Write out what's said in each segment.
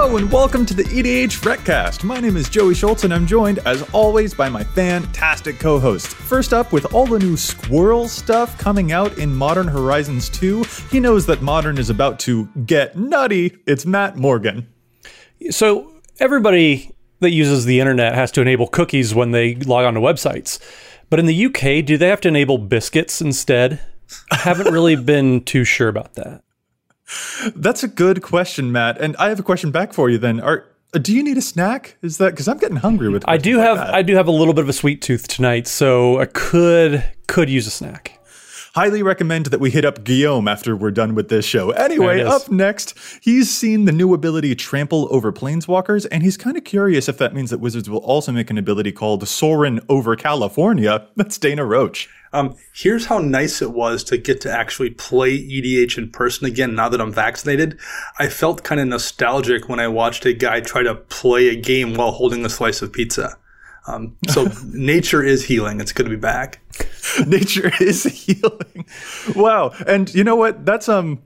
Hello and welcome to the EDH Recast. My name is Joey Schultz and I'm joined, as always, by my fantastic co-hosts. First up, with all the new Squirrel stuff coming out in Modern Horizons 2, he knows that Modern is about to get nutty. It's Matt Morgan. So everybody that uses the internet has to enable cookies when they log on to websites. But in the UK, do they have to enable biscuits instead? I haven't really been too sure about that. That's a good question, Matt. And I have a question back for you then. Do you need a snack? Is that because I'm getting hungry with I do have a little bit of a sweet tooth tonight, so I could use a snack. Highly recommend that we hit up Guillaume after we're done with this show. Anyway, up next, he's seen the new ability Trample over Planeswalkers, and he's kind of curious if that means that Wizards will also make an ability called Sorin over California. That's Dana Roach. Here's how nice it was to get to actually play EDH in person again now that I'm vaccinated. I felt kind of nostalgic when I watched a guy try to play a game while holding a slice of pizza. So nature is healing. It's good to be back. Nature is healing. Wow. And you know what? That's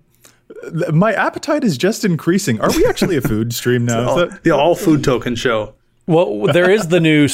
my appetite is just increasing. Are we actually a food stream now? The all food token show. Well, there is the new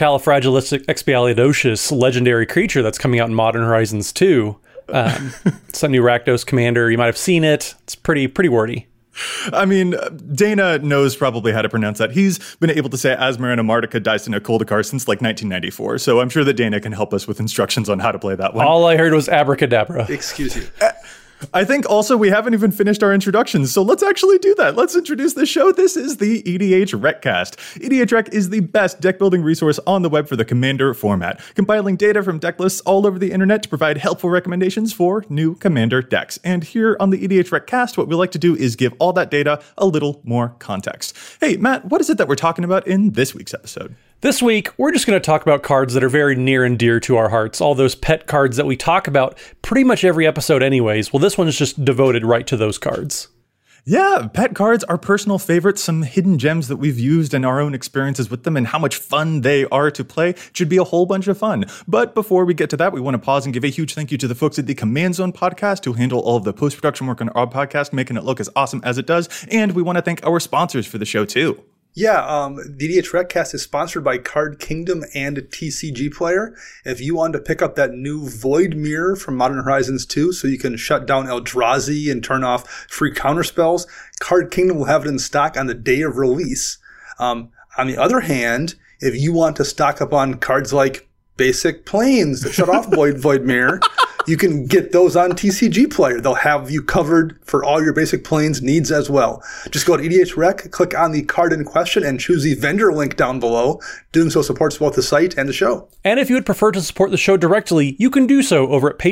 Supercalifragilisticexpialidocious legendary creature that's coming out in Modern Horizons 2. It's a new Rakdos commander. You might have seen it. It's pretty wordy. I mean, Dana knows probably how to pronounce that. He's been able to say Asmarana Mardica Dicena Kuldakar since like 1994. So I'm sure that Dana can help us with instructions on how to play that one. All I heard was abracadabra. Excuse you. I think also we haven't even finished our introductions, so let's actually do that. Let's introduce the show. This is the EDH Recast. EDH Rec is the best deck building resource on the web for the Commander format, compiling data from deck lists all over the internet to provide helpful recommendations for new Commander decks. And here on the EDH Recast, what we like to do is give all that data a little more context. Hey, Matt, what is it that we're talking about in this week's episode? This week, we're just going to talk about cards that are very near and dear to our hearts. All those pet cards that we talk about pretty much every episode anyways. Well, this one is just devoted right to those cards. Yeah, pet cards are personal favorites, some hidden gems that we've used in our own experiences with them and how much fun they are to play. It should be a whole bunch of fun. But before we get to that, we want to pause and give a huge thank you to the folks at the Command Zone podcast who handle all of the post-production work on our podcast, making it look as awesome as it does. And we want to thank our sponsors for the show too. Yeah, the EDH Recast is sponsored by Card Kingdom and TCG Player. If you want to pick up that new Void Mirror from Modern Horizons 2 so you can shut down Eldrazi and turn off free counterspells, Card Kingdom will have it in stock on the day of release. On the other hand, if you want to stock up on cards like Basic Planes that shut off Void Mirror, you can get those on TCG Player. They'll have you covered for all your Basic Planes needs as well. Just go to EDH Rec, click on the card in question, and choose the vendor link down below. Doing so supports both the site and the show. And if you would prefer to support the show directly, you can do so over at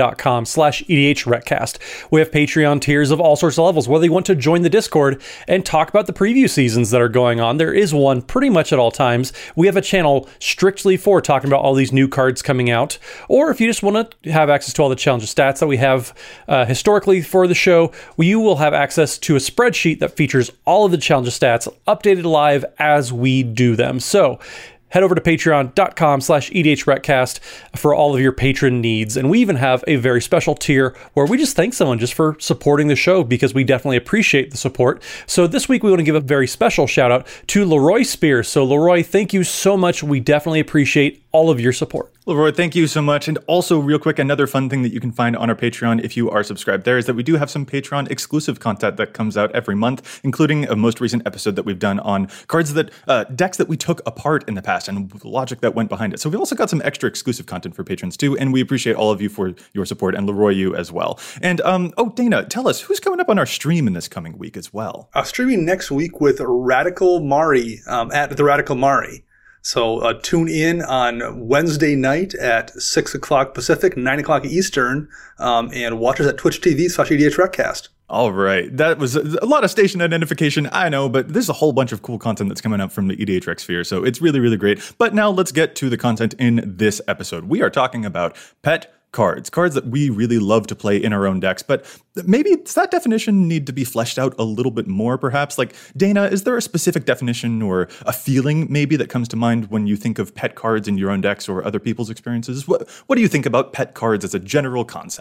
patreon.com/EDHRecast. We have Patreon tiers of all sorts of levels, whether you want to join the Discord and talk about the preview seasons that are going on. There is one pretty much at all times. We have a channel strictly for talking about all these new cards coming out. Or if you just want to have access to all the challenge stats that we have historically for the show, you will have access to a spreadsheet that features all of the challenge stats updated live as we do them. So head over to patreon.com/EDHRecast for all of your patron needs. And we even have a very special tier where we just thank someone just for supporting the show because we definitely appreciate the support. So this week we want to give a very special shout out to Leroy Spears. So Leroy, thank you so much. We definitely appreciate all of your support. Leroy, thank you so much. And also, real quick, another fun thing that you can find on our Patreon if you are subscribed there is that we do have some Patreon exclusive content that comes out every month, including a most recent episode that we've done on cards that, decks that we took apart in the past and the logic that went behind it. So we've also got some extra exclusive content for patrons too, and we appreciate all of you for your support, and Leroy, you as well. And, Dana, tell us, who's coming up on our stream in this coming week as well? Streaming next week with Radical Mari at the Radical Mari. So tune in on Wednesday night at 6 o'clock Pacific, 9 o'clock Eastern, and watch us at Twitch TV/EDH Recast. All right. That was a lot of station identification, I know, but there's a whole bunch of cool content that's coming up from the EDH Rec sphere, so it's really, really great. But now let's get to the content in this episode. We are talking about pet cards that we really love to play in our own decks, but maybe does that definition need to be fleshed out a little bit more, perhaps? Like, Dana, is there a specific definition or a feeling maybe that comes to mind when you think of pet cards in your own decks or other people's experiences? What do you think about pet cards as a general concept?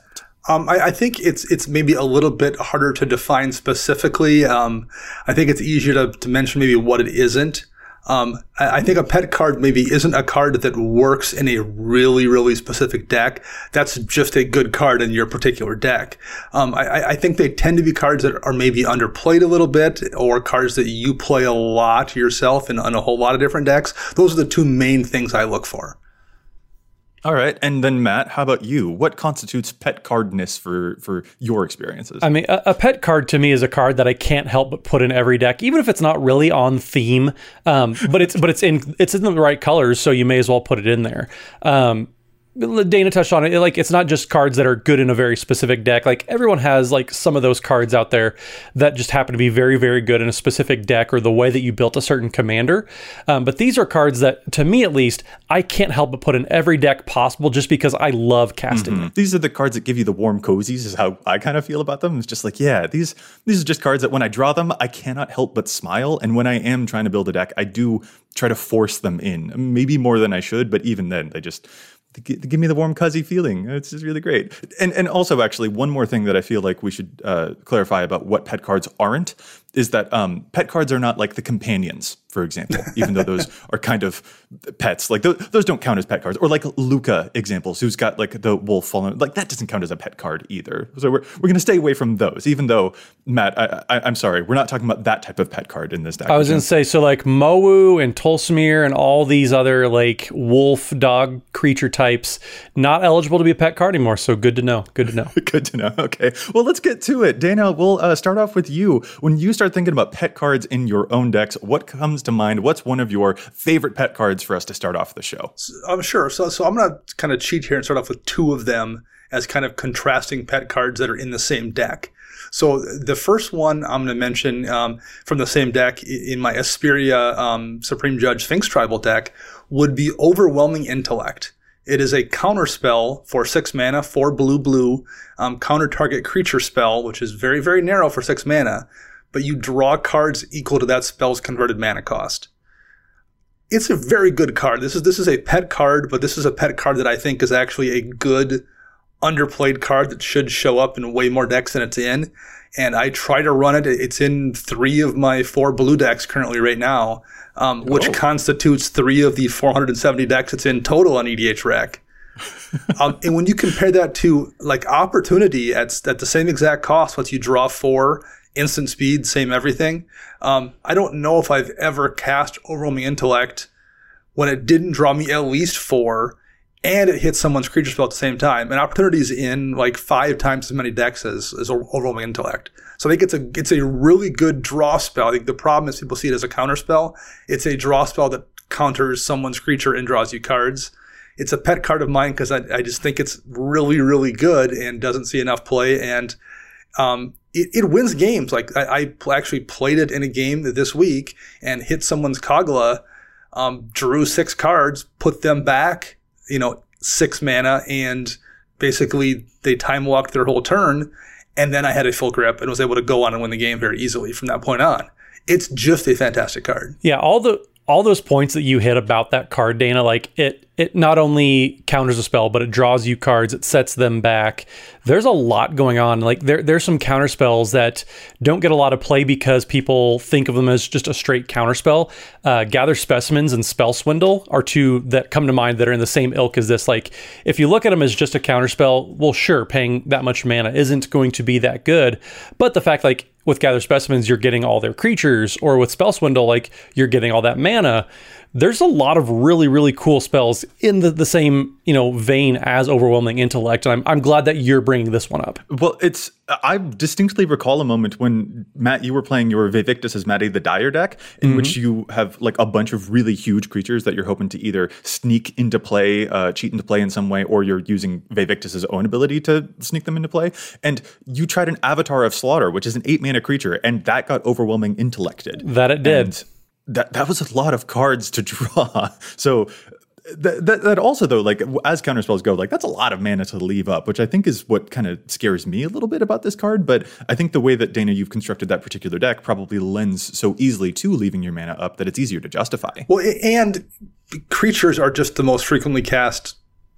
I think it's maybe a little bit harder to define specifically. I think it's easier to mention maybe what it isn't. I think a pet card maybe isn't a card that works in a really, really specific deck. That's just a good card in your particular deck. I think they tend to be cards that are maybe underplayed a little bit, or cards that you play a lot yourself in a whole lot of different decks. Those are the two main things I look for. All right. And then, Matt, how about you? What constitutes pet cardness for your experiences? I mean, a pet card to me is a card that I can't help but put in every deck, even if it's not really on theme. But it's in the right colors, so you may as well put it in there. Dana touched on it. Like, it's not just cards that are good in a very specific deck. Like, everyone has like some of those cards out there that just happen to be very, very good in a specific deck or the way that you built a certain commander. But these are cards that, to me at least, I can't help but put in every deck possible just because I love casting them. These are the cards that give you the warm cozies, is how I kind of feel about them. It's just like, yeah, these are just cards that when I draw them, I cannot help but smile. And when I am trying to build a deck, I do try to force them in, maybe more than I should, but even then, they give me the warm, cozy feeling. It's just really great. And also, actually, one more thing that I feel like we should clarify about what pet cards aren't is that pet cards are not like the companions, for example, even though those are kind of pets. Like those don't count as pet cards. Or like Luca examples, who's got like the wolf fallen. Like that doesn't count as a pet card either. So we're going to stay away from those, even though, Matt, I'm sorry, we're not talking about that type of pet card in this deck. I was going to say, so like Mowu and Tolsimir and all these other like wolf, dog, creature types, not eligible to be a pet card anymore. So good to know. Good to know. Good to know. Okay. Well, let's get to it. Dana, we'll start off with you. When you start thinking about pet cards in your own decks, what comes to mind? What's one of your favorite pet cards for us to start off the show? I'm sure. So I'm going to kind of cheat here and start off with two of them as kind of contrasting pet cards that are in the same deck. So the first one I'm going to mention from the same deck in my Asperia Supreme Judge Sphinx Tribal deck would be Overwhelming Intellect. It is a counter spell for 6 mana, 4 blue, counter target creature spell, which is very, very narrow for 6 mana, but you draw cards equal to that spell's converted mana cost. It's a very good card. This is a pet card, but this is a pet card that I think is actually a good underplayed card that should show up in way more decks than it's in. And I try to run it. It's in 3 of my 4 blue decks currently right now, which constitutes 3 of the 470 decks it's in total on EDH Rec. And when you compare that to like Opportunity at the same exact cost, once you draw 4, instant speed, same everything. I don't know if I've ever cast Overwhelming Intellect when it didn't draw me at least 4 and it hits someone's creature spell at the same time. And Opportunity's in like 5 times as many decks as Overwhelming Intellect. So I think it's a really good draw spell. I think the problem is people see it as a counter spell. It's a draw spell that counters someone's creature and draws you cards. It's a pet card of mine because I just think it's really, really good and doesn't see enough play. And it wins games. Like I actually played it in a game this week and hit someone's Kagla, drew 6 cards, put them back, 6 mana, and basically they time walked their whole turn. And then I had a full grip and was able to go on and win the game very easily from that point on. It's just a fantastic card. Yeah, all those points that you hit about that card, Dana, like it not only counters a spell, but it draws you cards, it sets them back. There's a lot going on. Like there's some counter spells that don't get a lot of play because people think of them as just a straight counter spell. Gather Specimens and Spell Swindle are 2 that come to mind that are in the same ilk as this. Like if you look at them as just a counter spell, well, sure, paying that much mana isn't going to be that good. But the fact, like, with Gather Specimens, you're getting all their creatures, or with Spell Swindle, like, you're getting all that mana. There's a lot of really, really cool spells in the same, vein as Overwhelming Intellect, and I'm glad that you're bringing this one up. Well, I distinctly recall a moment when, Matt, you were playing your Vivictus as Matty the Dyer deck, in which you have like a bunch of really huge creatures that you're hoping to either sneak into play, cheat into play in some way, or you're using Vivictus's own ability to sneak them into play. And you tried an Avatar of Slaughter, which is an 8-mana creature, and that got Overwhelming Intellected. That it did. And that was a lot of cards to draw. So that also, though, like as counterspells go, like that's a lot of mana to leave up, which I think is what kind of scares me a little bit about this card. But I think the way that, Dana, you've constructed that particular deck probably lends so easily to leaving your mana up that it's easier to justify. Well, and creatures are just the most frequently cast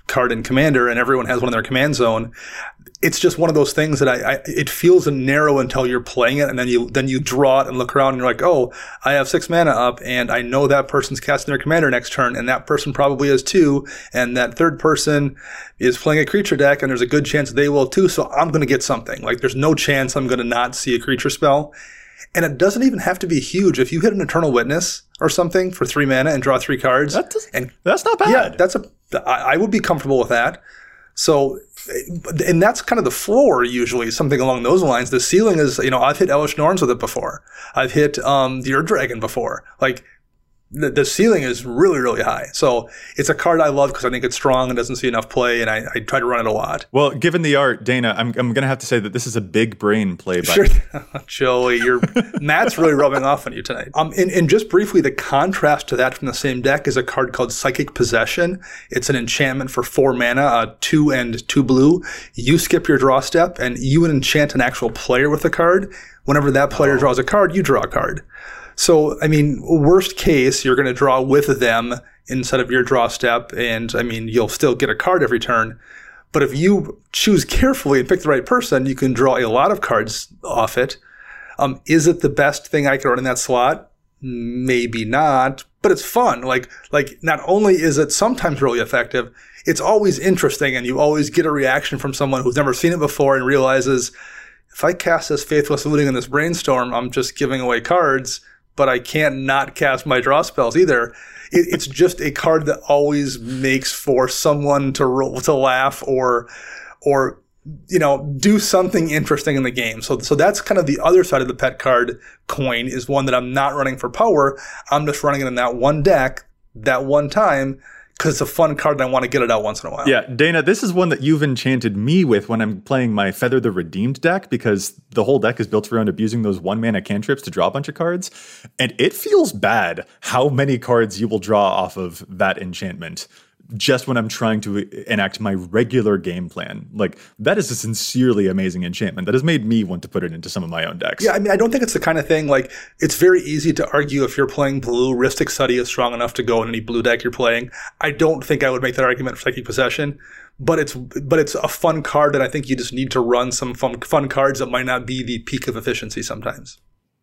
card in Commander, and everyone has one in their command zone. It's just one of those things that it feels narrow until you're playing it, and then you draw it and look around and you're like, oh, I have 6 mana up, and I know that person's casting their commander next turn, and that person probably has 2, and that third person is playing a creature deck, and there's a good chance they will too, so I'm going to get something. Like, there's no chance I'm going to not see a creature spell. And it doesn't even have to be huge. If you hit an Eternal Witness or something for 3 mana and draw 3 cards, that's not bad. Yeah, I would be comfortable with that. So, and that's kind of the floor usually, something along those lines. The ceiling is, I've hit Elesh Norns with it before. I've hit the Ur-Dragon before. Like, the ceiling is really, really high. So it's a card I love because I think it's strong and doesn't see enough play, and I try to run it a lot. Well, given the art, Dana, I'm going to have to say that this is a big brain play. Sure. Joey, Matt's really rubbing off on you tonight. And just briefly, the contrast to that from the same deck is a card called Psychic Possession. It's an enchantment for 4 mana, 2 and 2 blue. You skip your draw step, and you would enchant an actual player with the card. Whenever that player draws a card, you draw a card. So, worst case, you're going to draw with them instead of your draw step, and, you'll still get a card every turn. But if you choose carefully and pick the right person, you can draw a lot of cards off it. Is it the best thing I can run in that slot? Maybe not, but it's fun. Like not only is it sometimes really effective, it's always interesting, and you always get a reaction from someone who's never seen it before and realizes, if I cast this Faithless Looting in this Brainstorm, I'm just giving away cards, but I can't not cast my draw spells either. It's just a card that always makes for someone to laugh or do something interesting in the game. So that's kind of the other side of the pet card coin, is one that I'm not running for power. I'm just running it in that one deck, that one time, because it's a fun card and I want to get it out once in a while. Yeah, Dana, this is one that you've enchanted me with when I'm playing my Feather the Redeemed deck, because the whole deck is built around abusing those 1-mana cantrips to draw a bunch of cards. And it feels bad how many cards you will draw off of that enchantment just when I'm trying to enact my regular game plan. Like, that is a sincerely amazing enchantment that has made me want to put it into some of my own decks. Yeah, I don't think it's the kind of thing, like, it's very easy to argue if you're playing blue, Rhystic Study is strong enough to go in any blue deck you're playing. I don't think I would make that argument for Psychic Possession, but it's a fun card that I think you just need to run some fun cards that might not be the peak of efficiency sometimes.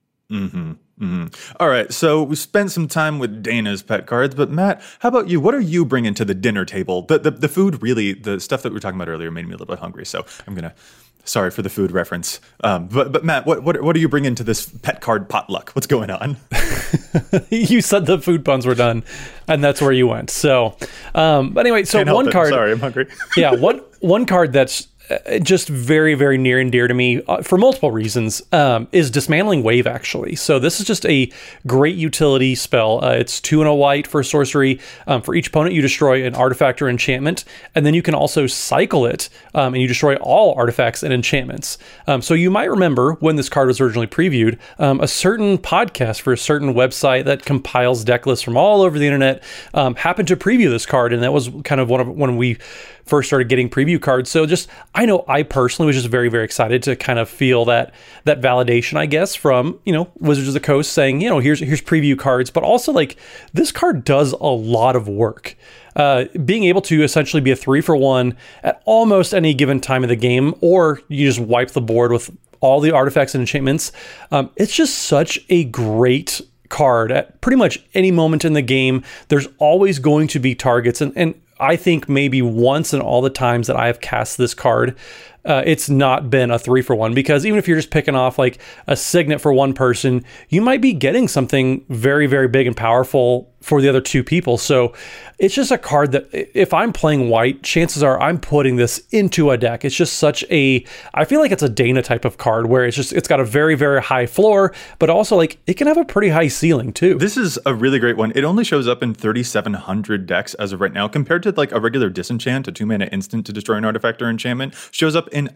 All right, so we spent some time with Dana's pet cards, but Matt, how about you? What are you bringing to the dinner table? The food, really, the stuff that we were talking about earlier made me a little bit hungry, so I'm gonna. Sorry for the food reference, but Matt, what are you bringing to this pet card potluck? What's going on? You said the food puns were done, and that's where you went. So, but anyway, so one card. Sorry, I'm hungry. Yeah, one card that's just very, very near and dear to me for multiple reasons is Dismantling Wave, actually. So this is just a great utility spell. It's 2 and a white for sorcery. For each opponent, you destroy an artifact or enchantment, and then you can also cycle it, and you destroy all artifacts and enchantments. So you might remember when this card was originally previewed, a certain podcast for a certain website that compiles deck lists from all over the internet happened to preview this card, and that was kind of when we first started getting preview cards. So I know I personally was just very, very excited to kind of feel that validation, I guess, from, Wizards of the Coast saying, here's preview cards, but also like this card does a lot of work. Being able to essentially be a 3-for-1 at almost any given time of the game, or you just wipe the board with all the artifacts and enchantments. It's just such a great card at pretty much any moment in the game. There's always going to be targets, and I think maybe once in all the times that I have cast this card, it's not been a 3-for-1, because even if you're just picking off like a signet for one person, you might be getting something very, very big and powerful for the other two people. So it's just a card that if I'm playing white, chances are I'm putting this into a deck. It's just I feel like it's a Dana type of card where it's got a very, very high floor, but also like it can have a pretty high ceiling too. This is a really great one. It only shows up in 3,700 decks as of right now, compared to like a regular disenchant, a 2-mana instant to destroy an artifact or enchantment, shows up in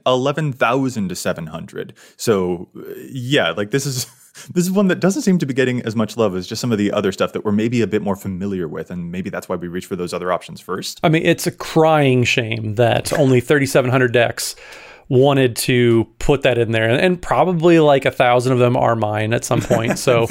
11,700. So yeah, like this is one that doesn't seem to be getting as much love as just some of the other stuff that we're maybe a bit more familiar with, and maybe that's why we reach for those other options first. I mean, it's a crying shame that only 3,700 decks wanted to put that in there, and probably like 1,000 of them are mine at some point. So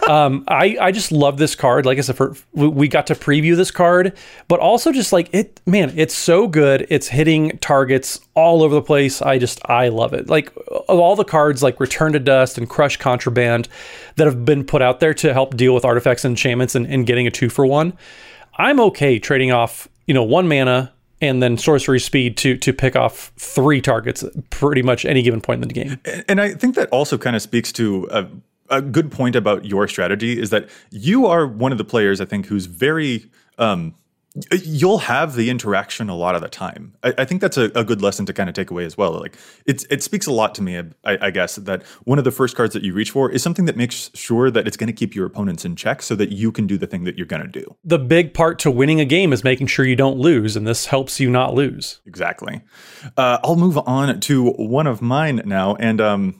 I just love this card. Like I said, we got to preview this card, but also just like it's so good. It's hitting targets all over the place. I love it. Like of all the cards like Return to Dust and Crush Contraband that have been put out there to help deal with artifacts and enchantments and getting a 2-for-1, I'm okay trading off, 1 mana and then sorcery speed to pick off 3 targets pretty much any given point in the game. And I think that also kind of speaks to a good point about your strategy, is that you are one of the players, I think, who's very... you'll have the interaction a lot of the time. I think that's a good lesson to kind of take away as well. Like it speaks a lot to me, I guess, that one of the first cards that you reach for is something that makes sure that it's going to keep your opponents in check so that you can do the thing that you're going to do. The big part to winning a game is making sure you don't lose, and this helps you not lose. Exactly. I'll move on to one of mine now, and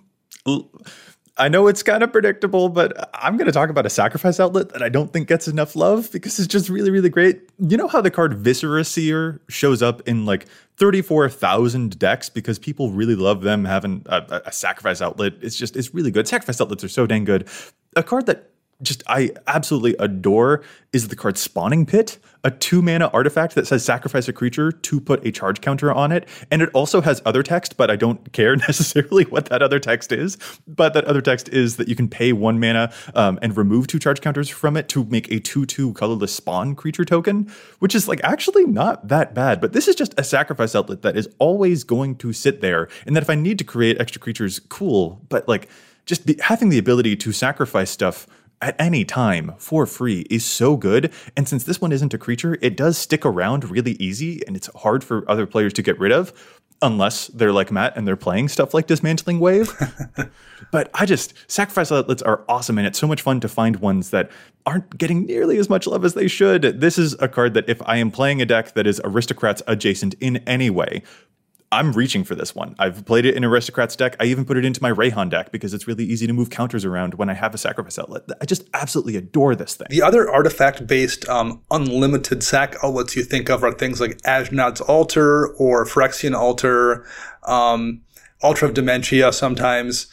I know it's kind of predictable, but I'm going to talk about a sacrifice outlet that I don't think gets enough love because it's just really, really great. You know how the card Viscera Seer shows up in like 34,000 decks because people really love them having a sacrifice outlet? It's really good. Sacrifice outlets are so dang good. A card that I absolutely adore is the card Spawning Pit, a 2-mana artifact that says sacrifice a creature to put a charge counter on it. And it also has other text, but I don't care necessarily what that other text is. But that other text is that you can pay 1 mana and remove 2 charge counters from it to make a 2/2 colorless spawn creature token, which is like actually not that bad. But this is just a sacrifice outlet that is always going to sit there. And that if I need to create extra creatures, cool. But like just having the ability to sacrifice stuff at any time for free is so good. And since this one isn't a creature, it does stick around really easy, and it's hard for other players to get rid of unless they're like Matt and they're playing stuff like Dismantling Wave. But sacrifice outlets are awesome, and it's so much fun to find ones that aren't getting nearly as much love as they should. This is a card that if I am playing a deck that is Aristocrats adjacent in any way, I'm reaching for this one. I've played it in Aristocrats deck. I even put it into my Rayhan deck because it's really easy to move counters around when I have a sacrifice outlet. I just absolutely adore this thing. The other artifact-based unlimited sac outlets you think of are things like Ashnod's Altar or Phyrexian Altar, Altar of Dementia sometimes,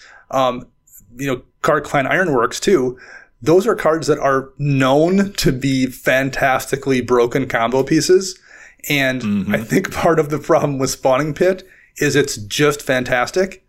Card Clan Ironworks too. Those are cards that are known to be fantastically broken combo pieces. And I think part of the problem with Spawning Pit is it's just fantastic.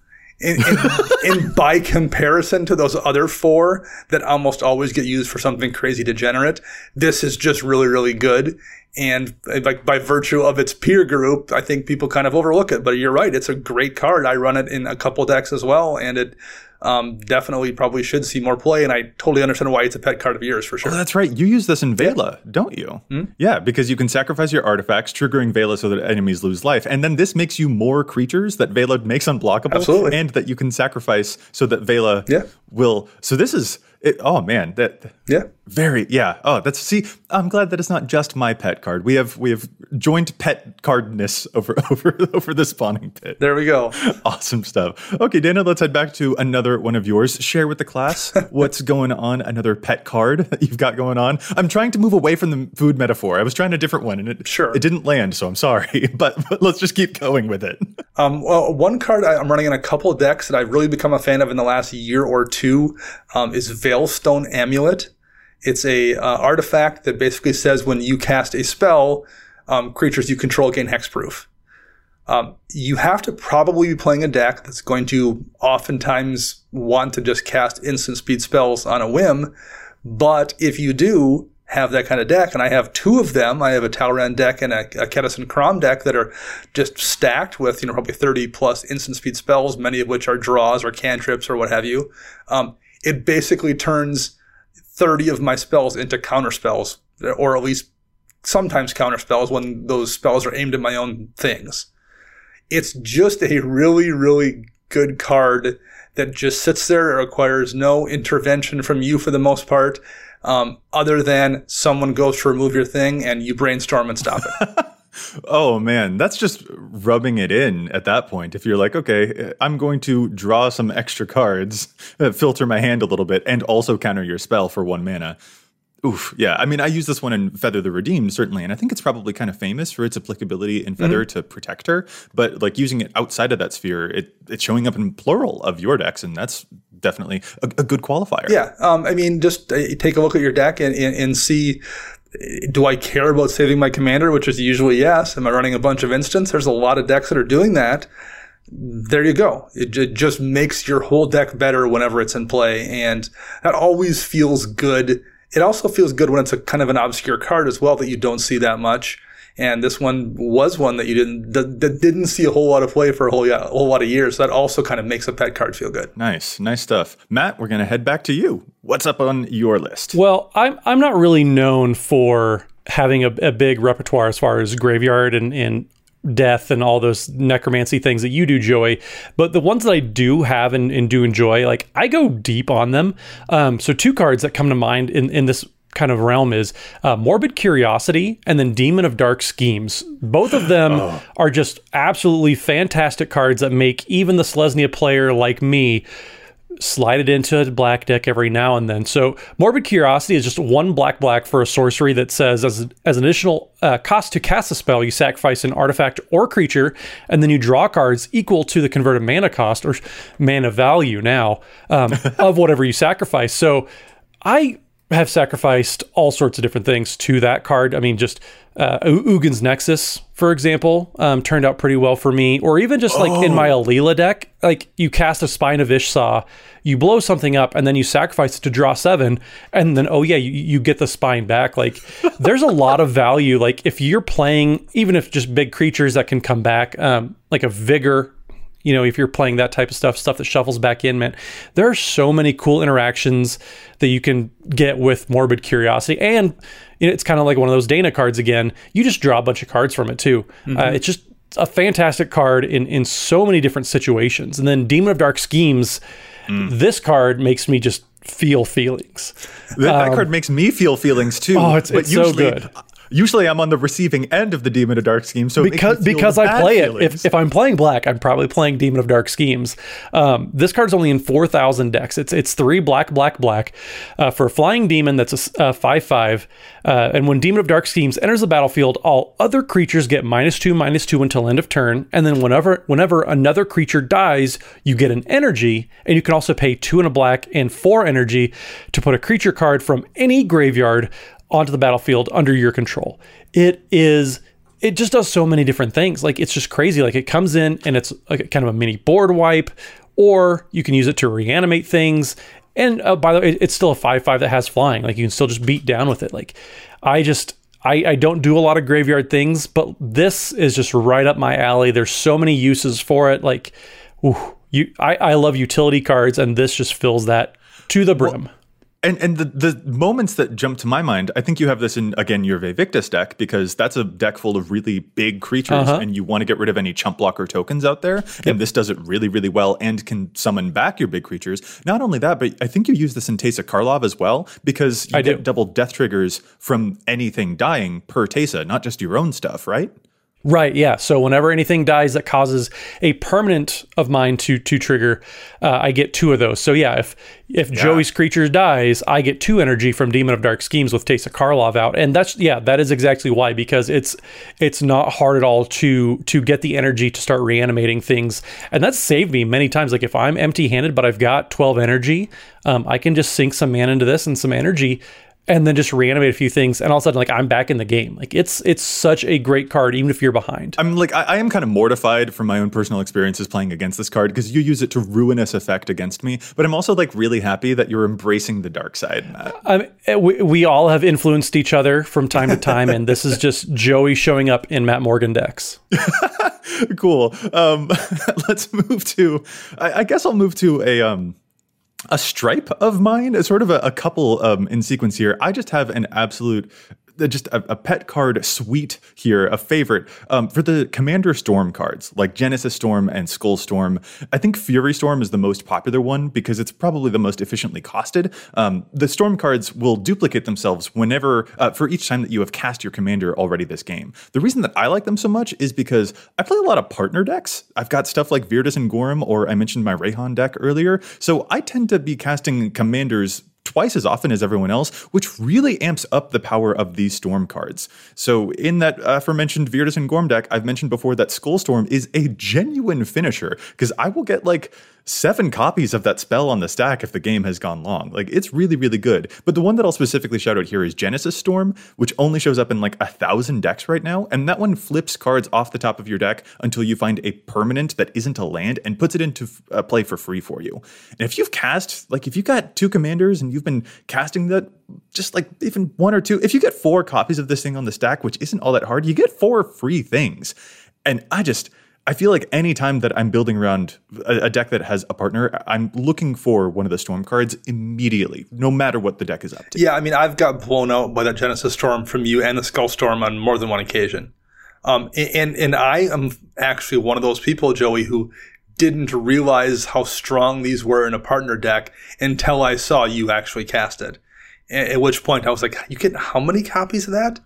And by comparison to those other 4 that almost always get used for something crazy degenerate, this is just really, really good. And by virtue of its peer group, I think people kind of overlook it. But you're right, it's a great card. I run it in a couple decks as well, and it definitely probably should see more play, and I totally understand why it's a pet card of yours for sure. Oh, that's right. You use this in Vela, don't you? Yeah, because you can sacrifice your artifacts, triggering Vela so that enemies lose life. And then this makes you more creatures that Vela makes unblockable. Absolutely. And that you can sacrifice so that Vela will... So this is... Oh, man. I'm glad that it's not just my pet card. We have joint pet cardness over the Spawning Pit. There we go. Awesome stuff. Okay, Dana, let's head back to another one of yours. Share with the class what's going on, another pet card that you've got going on. I'm trying to move away from the food metaphor. I was trying a different one, and it didn't land, so I'm sorry. But let's just keep going with it. Well, one card I'm running in a couple decks that I've really become a fan of in the last year or two is Veilstone Amulet. It's a artifact that basically says when you cast a spell, creatures you control gain hexproof. You have to probably be playing a deck that's going to oftentimes want to just cast instant speed spells on a whim. But if you do have that kind of deck, and I have 2 of them, I have a Talrand deck and a Kedison Krom deck that are just stacked with, probably 30 plus instant speed spells, many of which are draws or cantrips or what have you. It basically turns 30 of my spells into counter spells, or at least sometimes counter spells when those spells are aimed at my own things. It's just a really, really good card that just sits there. It requires no intervention from you for the most part, other than someone goes to remove your thing and you brainstorm and stop it. Oh, man, that's just rubbing it in at that point. If you're like, okay, I'm going to draw some extra cards, filter my hand a little bit, and also counter your spell for 1 mana. Oof, yeah. I mean, I use this one in Feather the Redeemed, certainly, and I think it's probably kind of famous for its applicability in Feather to Protector, but like using it outside of that sphere, it's showing up in plural of your decks, and that's definitely a good qualifier. Yeah, I mean, just take a look at your deck and see, do I care about saving my commander, which is usually yes. Am I running a bunch of instants? There's a lot of decks that are doing that. There you go. It just makes your whole deck better whenever it's in play, and that always feels good. It also feels good when it's a kind of an obscure card as well that you don't see that much. And this one was one that that didn't see a whole lot of play for a whole lot of years. So that also kind of makes up that card feel good. Nice stuff. Matt, we're going to head back to you. What's up on your list? Well, I'm not really known for having a big repertoire as far as graveyard and death and all those necromancy things that you do, Joey, but the ones that I do have and do enjoy, like, I go deep on them. So two cards that come to mind in this kind of realm is Morbid Curiosity and then Demon of Dark Schemes. Both of them are just absolutely fantastic cards that make even the Selesnya player like me slide it into a black deck every now and then. So Morbid Curiosity is just 1 black for a sorcery that says as an additional cost to cast a spell, you sacrifice an artifact or creature, and then you draw cards equal to the converted mana cost or mana value now of whatever you sacrifice. So I have sacrificed all sorts of different things to that card. I mean, just Ugin's Nexus, for example, turned out pretty well for me. Or even just like in my Alila deck, like you cast a Spine of Ishsaw, you blow something up, and then you sacrifice it to draw 7, and then, you get the spine back. Like, there's a lot of value. Like, if you're playing, even if just big creatures that can come back, like a Vigor, if you're playing that type of stuff that shuffles back in, man, there are so many cool interactions that you can get with Morbid Curiosity. And it's kind of like one of those Dana cards again. You just draw a bunch of cards from it too. It's just a fantastic card in so many different situations. And then Demon of Dark Schemes, this card makes me just feel feelings. That card makes me feel feelings too. Oh, it's so good. Usually I'm on the receiving end of the Demon of Dark Schemes, so because I play it. If I'm playing black, I'm probably playing Demon of Dark Schemes. This card's only in 4,000 decks. It's 3 black for a flying demon that's a 5/5. And when Demon of Dark Schemes enters the battlefield, all other creatures get -2/-2 until end of turn. And then whenever another creature dies, you get an energy, and you can also pay 2 and a black and 4 energy to put a creature card from any graveyard onto the battlefield under your control. It just does so many different things. Like, it's just crazy. Like, it comes in and it's like kind of a mini board wipe, or you can use it to reanimate things. And by the way, it's still a 5/5 that has flying. Like, you can still just beat down with it. Like, I don't do a lot of graveyard things, but this is just right up my alley. There's so many uses for it. Like, I love utility cards, and this just fills that to the brim. And the moments that jump to my mind, I think you have this in, again, your Vevictus deck, because that's a deck full of really big creatures, and you want to get rid of any chump blocker tokens out there. Yep. And this does it really, really well and can summon back your big creatures. Not only that, but I think you use this in Teysa Karlov as well, because you get double death triggers from anything dying per Teysa, not just your own stuff, right? Right, yeah. So whenever anything dies that causes a permanent of mine to trigger, I get 2 of those. So yeah, if Joey's creature dies, I get 2 energy from Demon of Dark Schemes with Teysa Karlov out. And that is exactly why, because it's not hard at all to get the energy to start reanimating things. And that's saved me many times. Like, if I'm empty-handed but I've got 12 energy, I can just sink some mana into this and some energy, and then just reanimate a few things, and all of a sudden, like, I'm back in the game. Like, it's such a great card, even if you're behind. I'm like, I am kind of mortified from my own personal experiences playing against this card, because you use it to ruinous effect against me. But I'm also like really happy that you're embracing the dark side, Matt. We all have influenced each other from time to time, and this is just Joey showing up in Matt Morgan decks. Cool. Let's move to. I guess I'll move to a stripe of mine, sort of a couple in sequence here. I just have an absolute, just a pet card suite here, a favorite for the Commander Storm cards, like Genesis Storm and Skull Storm. I think Fury Storm is the most popular one because it's probably the most efficiently costed. The Storm cards will duplicate themselves whenever, for each time that you have cast your commander already this game. The reason that I like them so much is because I play a lot of partner decks. I've got stuff like Virtus and Gorm, or I mentioned my Rayhan deck earlier. So I tend to be casting commanders twice as often as everyone else, which really amps up the power of these Storm cards. So in that aforementioned Virtus and Gorm deck, I've mentioned before that Skullstorm is a genuine finisher, because I will get like 7 copies of that spell on the stack if the game has gone long. Like, it's really, really good. But the one that I'll specifically shout out here is Genesis Storm, which only shows up in like 1,000 decks right now. And that one flips cards off the top of your deck until you find a permanent that isn't a land and puts it into play for free for you. And if you've if you've got 2 commanders and you've been casting that, just like even 1 or 2, if you get 4 copies of this thing on the stack, which isn't all that hard, you get 4 free things. And I feel like any time that I'm building around a deck that has a partner, I'm looking for one of the Storm cards immediately, no matter what the deck is up to. Yeah, I mean, I've got blown out by that Genesis Storm from you and the Skull Storm on more than one occasion. And I am actually one of those people, Joey, who didn't realize how strong these were in a partner deck until I saw you actually cast it. At which point I was like, you get how many copies of that?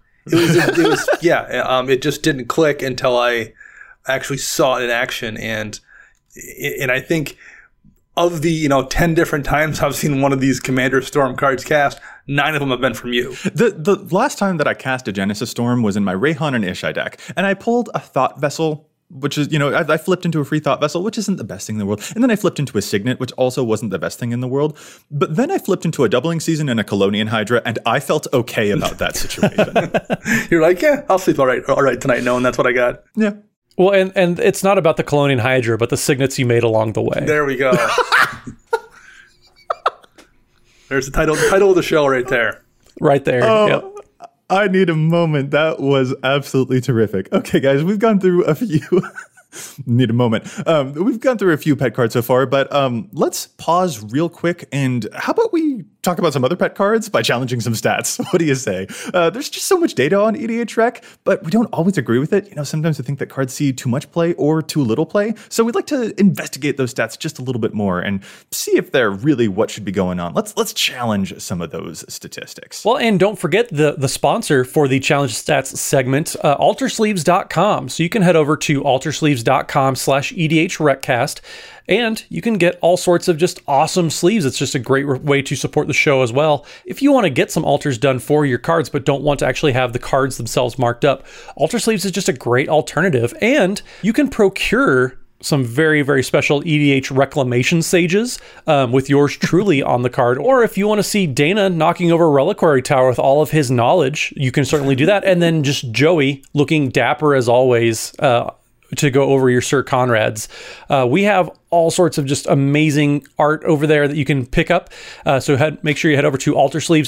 It just didn't click until I actually saw it in action. And I think of the 10 different times I've seen one of these Commander Storm cards cast, 9 of them have been from you. The last time that I cast a Genesis Storm was in my Rayhan and Ishai deck, and I pulled a Thought Vessel, which is, I flipped into a free Thought Vessel, which isn't the best thing in the world. And then I flipped into a Signet, which also wasn't the best thing in the world. But then I flipped into a Doubling Season and a Colonian Hydra, and I felt okay about that situation. You're like, yeah, I'll sleep all right tonight knowing that's what I got. Yeah. Well, and it's not about the Colonian Hydra, but the signets you made along the way. There we go. There's the title of the show right there. Right there. Oh, yep. I need a moment. That was absolutely terrific. Okay, guys, we've gone through a few... Need a moment. We've gone through a few pet cards so far, but let's pause real quick. And how about we talk about some other pet cards by challenging some stats? What do you say? There's just so much data on EDHREC, but we don't always agree with it. Sometimes we think that cards see too much play or too little play. So we'd like to investigate those stats just a little bit more and see if they're really what should be going on. Let's challenge some of those statistics. Well, and don't forget the sponsor for the Challenge Stats segment, Altersleeves.com. So you can head over to altersleeves.com/EDHRECcast, and you can get all sorts of just awesome sleeves. It's just a great way to support the show as well. If you want to get some alters done for your cards, but don't want to actually have the cards themselves marked up, Alter Sleeves is just a great alternative. And you can procure some very, very special EDH reclamation sages with yours truly on the card. Or if you want to see Dana knocking over Reliquary Tower with all of his knowledge, you can certainly do that. And then just Joey looking dapper as always to go over your Sir Conrads. We have all sorts of just amazing art over there that you can pick up. So make sure you head over to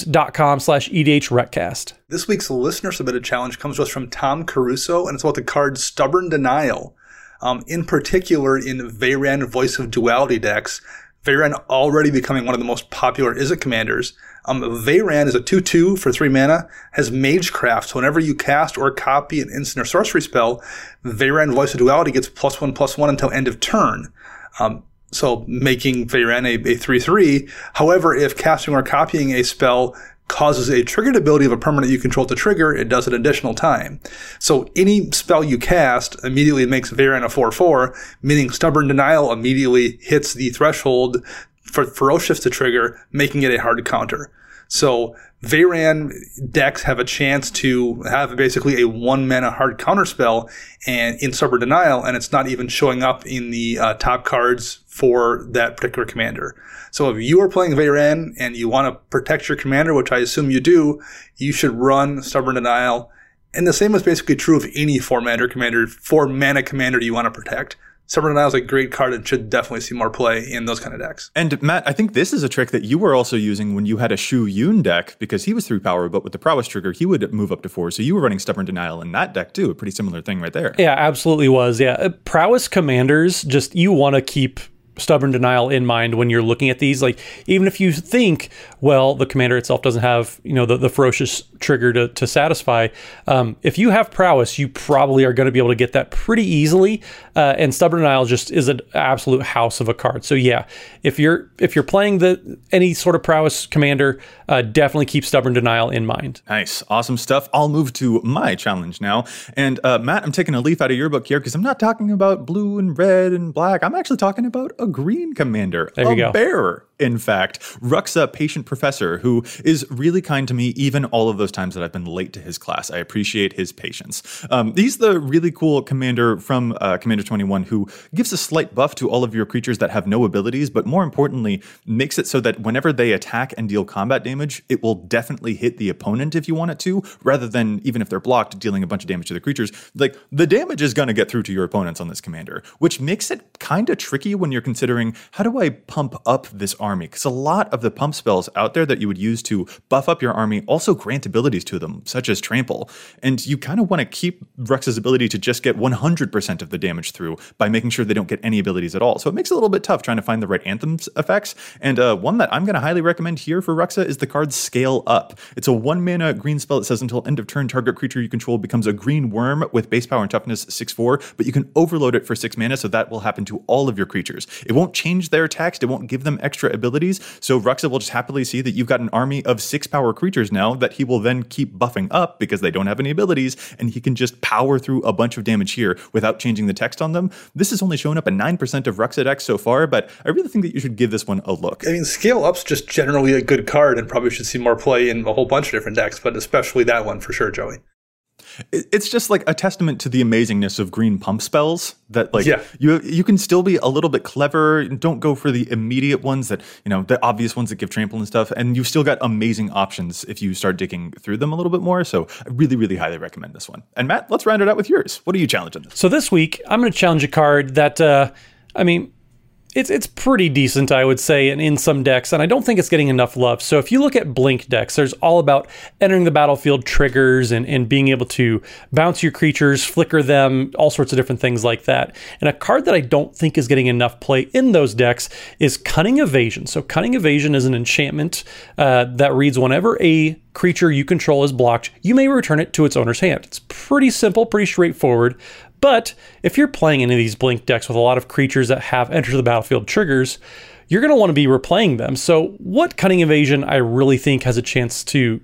altersleeves.com/EDHRECcast. This week's listener submitted challenge comes to us from Tom Caruso, and it's about the card Stubborn Denial. In particular, in Veyran Voice of Duality decks, Veyran already becoming one of the most popular Izzet commanders. Veyran is a 2/2 for 3 mana, has Magecraft, so whenever you cast or copy an instant or sorcery spell, Veyran Voice of Duality gets +1/+1 until end of turn. So making Veyran a 3/3. However, if casting or copying a spell causes a triggered ability of a permanent you control to trigger, it does it additional time. So any spell you cast immediately makes Veyran a 4/4, meaning Stubborn Denial immediately hits the threshold for Ferocious to trigger, making it a hard counter. So Veyran decks have a chance to have basically a 1-mana hard counter spell and in Stubborn Denial, and it's not even showing up in the top cards for that particular commander. So if you are playing Veyran and you want to protect your commander, which I assume you do, you should run Stubborn Denial. And the same is basically true of any 4-mana commander you want to protect. Stubborn Denial is a great card and should definitely see more play in those kind of decks. And Matt, I think this is a trick that you were also using when you had a Shu Yun deck, because he was 3 power, but with the Prowess trigger, he would move up to 4. So you were running Stubborn Denial in that deck too. A pretty similar thing right there. Yeah, absolutely was. Yeah. Prowess commanders, just you want to keep Stubborn Denial in mind when you're looking at these. Like, even if you think, well, the commander itself doesn't have, the ferocious trigger to satisfy. If you have Prowess, you probably are going to be able to get that pretty easily. And Stubborn Denial just is an absolute house of a card. So yeah, if you're playing any sort of Prowess commander, definitely keep Stubborn Denial in mind. Nice. Awesome stuff. I'll move to my challenge now. And Matt, I'm taking a leaf out of your book here because I'm not talking about blue and red and black. I'm actually talking about a green commander. There you go. Bear. in fact, Ruxa Patient Professor, who is really kind to me even all of those times that I've been late to his class. I appreciate his patience. He's the really cool commander from Commander 21 who gives a slight buff to all of your creatures that have no abilities, but more importantly, makes it so that whenever they attack and deal combat damage, it will definitely hit the opponent if you want it to, rather than, even if they're blocked, dealing a bunch of damage to the creatures. Like, the damage is going to get through to your opponents on this commander, which makes it kind of tricky when you're considering, how do I pump up this army? Because a lot of the pump spells out there that you would use to buff up your army also grant abilities to them, such as Trample. And you kind of want to keep Rux's ability to just get 100% of the damage through by making sure they don't get any abilities at all. So it makes it a little bit tough trying to find the right Anthems effects. And one that I'm going to highly recommend here for Ruxa is the card Scale Up. It's a 1-mana green spell that says until end of turn, target creature you control becomes a green worm with base power and toughness 6/4, but you can overload it for 6 mana, so that will happen to all of your creatures. It won't change their text, it won't give them extra abilities, so Ruxa will just happily see that you've got an army of 6 power creatures now that he will then keep buffing up because they don't have any abilities, and he can just power through a bunch of damage here without changing the text on them. This has only shown up in 9% of Ruxa decks so far, but I really think that you should give this one a look. I mean, Scale Up's just generally a good card and probably should see more play in a whole bunch of different decks, but especially that one for sure, Joey. It's just like a testament to the amazingness of green pump spells that you can still be a little bit clever and don't go for the immediate ones that, the obvious ones that give trample and stuff. And you've still got amazing options if you start digging through them a little bit more. So I really, really highly recommend this one. And Matt, let's round it out with yours. What are you challenging this? So this week, I'm going to challenge a card that, It's pretty decent, I would say, in some decks, and I don't think it's getting enough love. So if you look at Blink decks, there's all about entering the battlefield triggers and being able to bounce your creatures, flicker them, all sorts of different things like that. And a card that I don't think is getting enough play in those decks is Cunning Evasion. So Cunning Evasion is an enchantment that reads, whenever a creature you control is blocked, you may return it to its owner's hand. It's pretty simple, pretty straightforward. But if you're playing any of these Blink decks with a lot of creatures that have enter the battlefield triggers, you're going to want to be replaying them. So what Cunning Evasion I really think has a chance to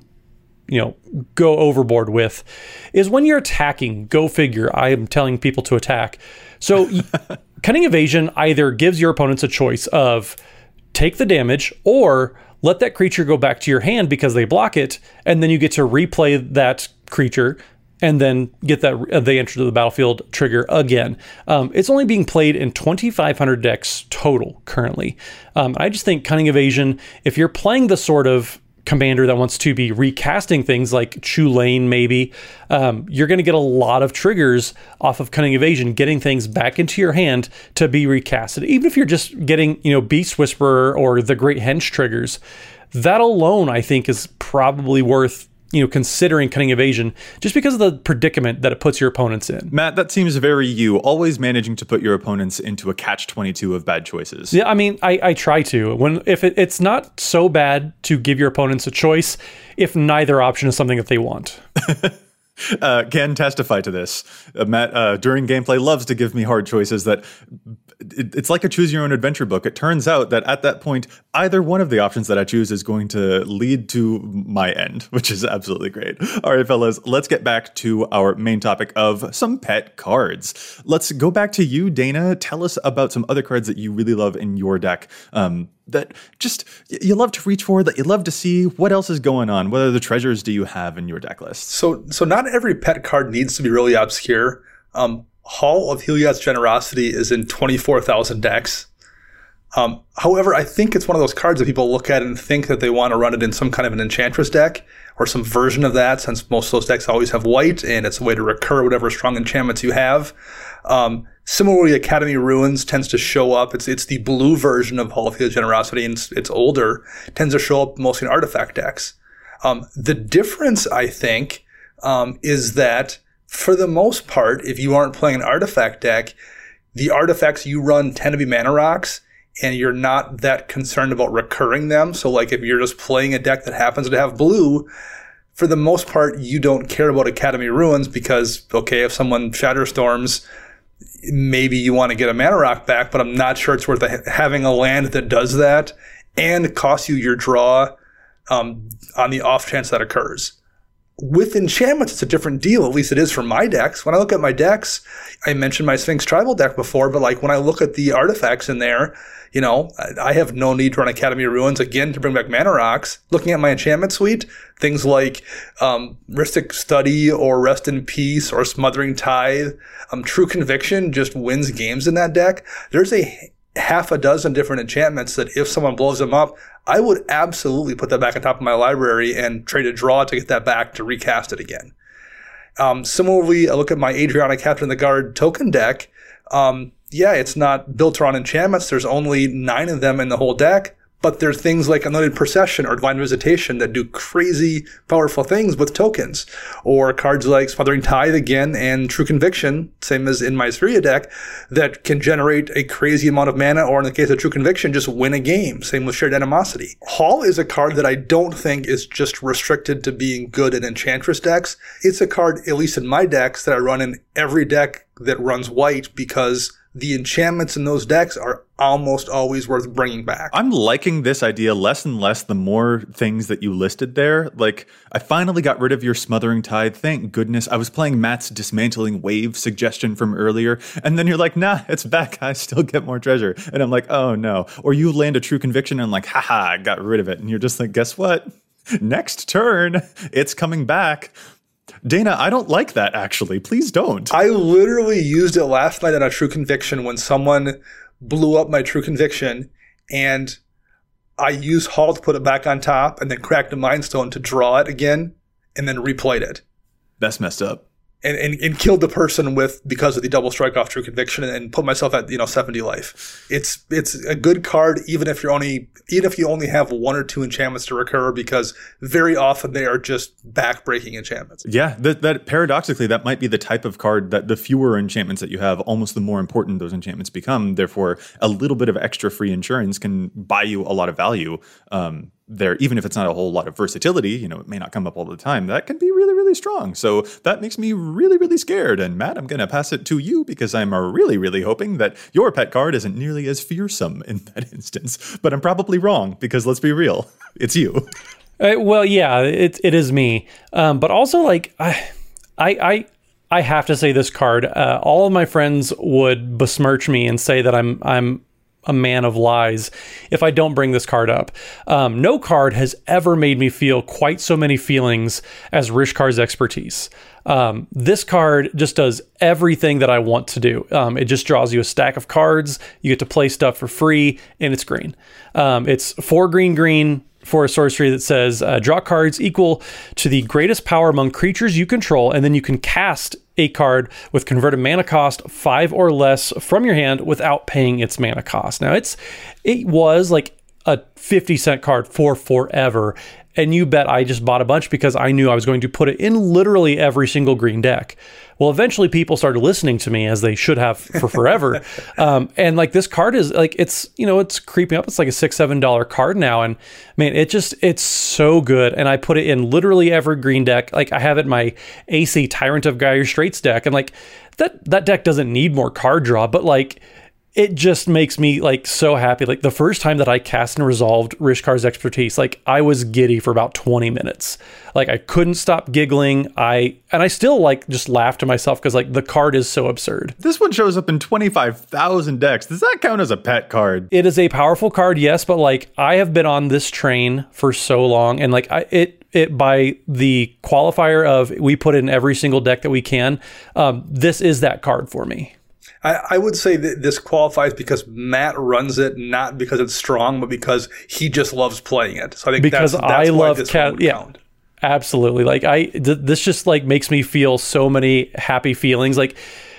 go overboard with is when you're attacking, go figure, I am telling people to attack. So Cunning Evasion either gives your opponents a choice of take the damage or let that creature go back to your hand because they block it, and then you get to replay that creature and then get that they enter the battlefield trigger again. It's only being played in 2,500 decks total currently. I just think Cunning Evasion, if you're playing the sort of commander that wants to be recasting things like Chulane maybe, you're going to get a lot of triggers off of Cunning Evasion, getting things back into your hand to be recasted. Even if you're just getting, Beast Whisperer or the Great Henge triggers, that alone I think is probably worth considering Cunning Evasion just because of the predicament that it puts your opponents in. Matt, that seems very you, always managing to put your opponents into a catch-22 of bad choices. Yeah, I mean, I try to. If it's not so bad to give your opponents a choice if neither option is something that they want. Can testify to this. Matt, during gameplay, loves to give me hard choices that it's like a choose your own adventure book. It turns out that at that point, either one of the options that I choose is going to lead to my end, which is absolutely great. All right, fellas, let's get back to our main topic of some pet cards. Let's go back to you, Dana. Tell us about some other cards that you really love in your deck. That just you love to reach for, that you love to see. What else is going on? What other treasures do you have in your deck list? So not every pet card needs to be really obscure. Hall of Heliod's Generosity is in 24,000 decks. However, I think it's one of those cards that people look at and think that they want to run it in some kind of an Enchantress deck or some version of that, since most of those decks always have white and it's a way to recur whatever strong enchantments you have. Similarly, Academy Ruins tends to show up. It's the blue version of Hall of Heliod's Generosity, and it's older. It tends to show up mostly in artifact decks. The difference, I think, is that for the most part, if you aren't playing an artifact deck, the artifacts you run tend to be mana rocks, and you're not that concerned about recurring them. So like if you're just playing a deck that happens to have blue, for the most part, you don't care about Academy Ruins because, okay, if someone Shatterstorms, maybe you want to get a mana rock back, but I'm not sure it's worth having a land that does that and costs you your draw on the off chance that occurs. with enchantments, it's a different deal. At least it is for my decks. When I look at my decks, I mentioned my Sphinx Tribal deck before, but like when I look at the artifacts in there, you know, I have no need to run Academy of Ruins again to bring back Mana Rocks. Looking at my enchantment suite, things like Rhystic Study or Rest in Peace or Smothering Tithe, True Conviction just wins games in that deck. There's a half a dozen different enchantments that if someone blows them up, I would absolutely put that back on top of my library and trade a draw to get that back to recast it again. Similarly, I look at my Adriana Captain of the Guard token deck. Yeah, it's not built around enchantments. There's only 9 of them in the whole deck, but there's things like Anointed Procession or Divine Visitation that do crazy powerful things with tokens, or cards like Smothering Tithe again and True Conviction, same as in my Spheria deck, that can generate a crazy amount of mana, or in the case of True Conviction, just win a game. Same with Shared Animosity. Hall is a card that I don't think is just restricted to being good in Enchantress decks. It's a card, at least in my decks, that I run in every deck that runs white because the enchantments in those decks are almost always worth bringing back. I'm liking this idea less and less the more things that you listed there. Like, I finally got rid of your Smothering Tithe. Thank goodness. I was playing Matt's Dismantling Wave suggestion from earlier, and then you're like, nah, it's back. I still get more treasure. And I'm like, oh no. Or you land a True Conviction, and I'm like, haha, I got rid of it. And you're just like, guess what? Next turn, it's coming back. Dana, I don't like that, actually. Please don't. I literally used it last night on a True Conviction when someone blew up my True Conviction, and I used Hall to put it back on top and then cracked a Mind Stone to draw it again and then replayed it. That's messed up. And killed the person because of the double strike off True Conviction and put myself at 70 life. It's a good card even if you only have 1 or 2 enchantments to recur, because very often they are just back-breaking enchantments. Yeah, that paradoxically that might be the type of card that the fewer enchantments that you have, almost the more important those enchantments become. Therefore, a little bit of extra free insurance can buy you a lot of value. There, even if it's not a whole lot of versatility, it may not come up all the time. That can be really, really strong. So that makes me really, really scared. And Matt, I'm going to pass it to you because I'm really, really hoping that your pet card isn't nearly as fearsome in that instance. But I'm probably wrong because let's be real, it's you. Well, yeah, it is me. But also, like, I have to say this card. All of my friends would besmirch me and say that I'm a man of lies if I don't bring this card up. No card has ever made me feel quite so many feelings as Rishkar's Expertise. This card just does everything that I want to do. It just draws you a stack of cards. You get to play stuff for free, and it's green. It's 4 green for a sorcery that says draw cards equal to the greatest power among creatures you control, and then you can cast a card with converted mana cost 5 or less from your hand without paying its mana cost. Now it was like a 50-cent card for forever, and you bet I just bought a bunch because I knew I was going to put it in literally every single green deck. Well, eventually people started listening to me, as they should have for forever. And like, this card is like, it's creeping up. It's like a $6-7 card now. And man, it's so good. And I put it in literally every green deck. Like, I have it in my AC Tyrant of Gyre Straits deck. And like, that deck doesn't need more card draw, but like, it just makes me like so happy. Like, the first time that I cast and resolved Rishkar's Expertise, like, I was giddy for about 20 minutes. Like, I couldn't stop giggling. I still like just laugh to myself because like the card is so absurd. This one shows up in 25,000 decks. Does that count as a pet card? It is a powerful card, yes, but like, I have been on this train for so long, and like it by the qualifier of we put it in every single deck that we can. This is that card for me. I would say that this qualifies because Matt runs it, not because it's strong, but because he just loves playing it. So I think because that's I love count. Absolutely. Like, this just like makes me feel so many happy feelings. Like,